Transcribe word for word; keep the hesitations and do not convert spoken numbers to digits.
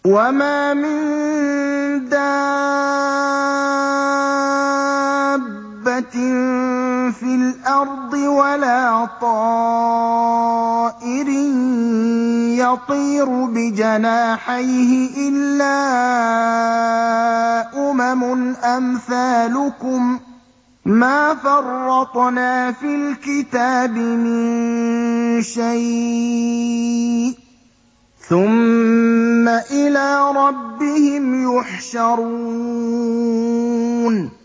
وَمَا مِن دَابَّةٍ فِي الْأَرْضِ وَلَا طَائِرٍ يَطِيرُ بِجَنَاحَيْهِ إِلَّا أُمَمٌ أَمْثَالُكُم ۚ مَّا فَرَّطْنَا فِي الْكِتَابِ مِن شَيْءٍ ۚ ثُمَّ إِلَىٰ رَبِّهِمْ يُحْشَرُونَ